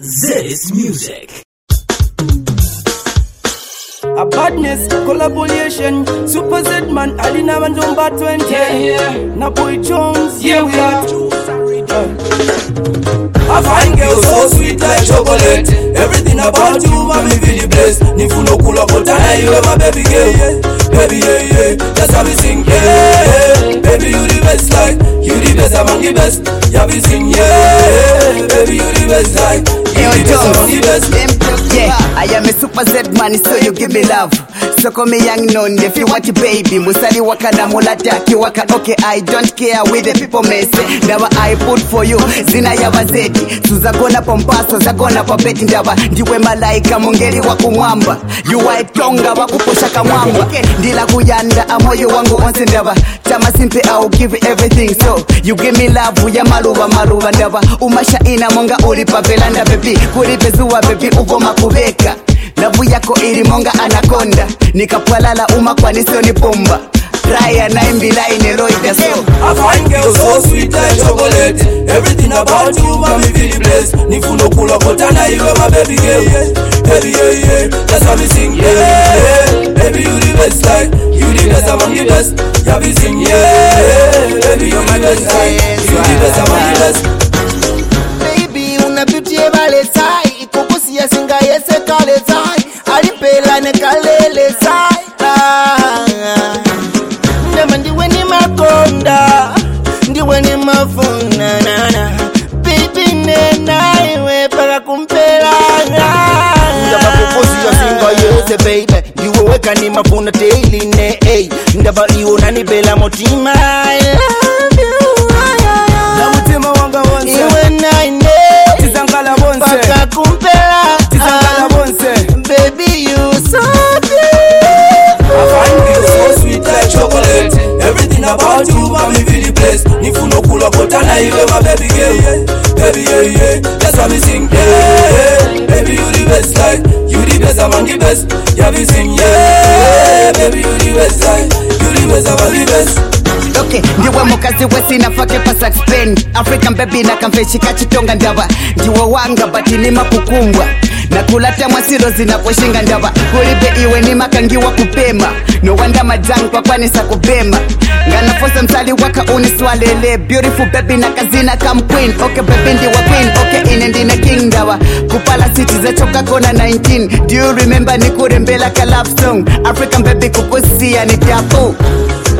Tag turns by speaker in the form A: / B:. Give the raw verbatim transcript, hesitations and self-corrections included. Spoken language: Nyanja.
A: This music.
B: A badness, collaboration, Super Z man, Alina and Jumba twenty. Yeah, yeah. Napoy Jones, yeah, we are. I find girls so sweet like chocolate. Everything about you, mommy, really blessed. Nifuno kula kotana, you are my baby girl, yeah. Baby, yeah, yeah. That's how we sing, yeah. Baby, you the best, like you the best among the best. Yeah, we sing, yeah. Baby, you the best, like you the best among the best.
C: Yeah, I am a Super Z man, so you give me love. So call me young non, if you want your baby. Musali waka na mulataki waka. Okay, I don't care with the people may say. Never I put for you, zina ya wazeti. Suzagona pompaso, zagona papeti ndaba. Ndiwe malaika mungeri waku mwamba. You white tonga waku posha kamwamba. Ndila kuyanda amoyo wangu onse ndaba. Chama simpe I'll give you everything. So you give me love, ya maluba maluba ndaba. Umasha ina monga uli papelanda baby. Kulipe zuwa baby uvoma kubeka. Lavu yako iri monga anaconda. Nikapwalala uma kwa nisoni pomba. Raya na imbila ineroida so
B: I find girls so sweet like chocolate. Everything about you, mommy, feel blessed. Nifuno kula kotana, you are my baby girl, yeah. Baby, yeah, yeah. That's how we sing, yeah. Baby, you the best, like you the best among the best. Yeah, we sing, yeah. Baby, you the best, like you the best among the best.
D: Baby, una beauty vale sai. Kukusi ya singa yese kale sai. Alipela ne kalele sai. Ndema ndiwe ni makonda. Ndiwe ni mafuna nana. Baby nena iwe para kumpela. Ndaba kukusi ya singa yese baby. Ndiwe weka ni mafuna daily ne ey. Ndaba iwo nani bela motima. I love you.
B: Na mutima wanga wonse.
D: Iwe naine.
B: Tizangala wonse.
D: Baka kumpela.
B: Tizangala wonse.
D: Baby you so good.
B: I find you so sweet like chocolate. Everything about you, mommy, feel the place. Nifuno kula kotana, you are my baby girl, yeah. Baby, yeah, yeah. That's how we sing, yeah. Baby, you the best, like you the best among the best. Yeah, we sing, yeah. Baby, you the best, like you the best among the best.
C: Okay, ndiwe mukazi wesi nafake pasa Spain. African baby na kamfeshika chitonga ndaba. Ndiwe wanga bati ni makukumbwa. Na kulata mwasiro zinaposhinga ndaba. Kulipe iwe ni makangiwa kupema. No wanda majang kwa kwani sa kubema. Ngana fosa msali waka uniswalele. Beautiful baby na kazina kam queen. Okay baby ndiwa queen. Okay inendi na king ndaba. Kupala city za choka kona nineteen. Do you remember ni kurembela ka love song? African baby kukusia ni tapu.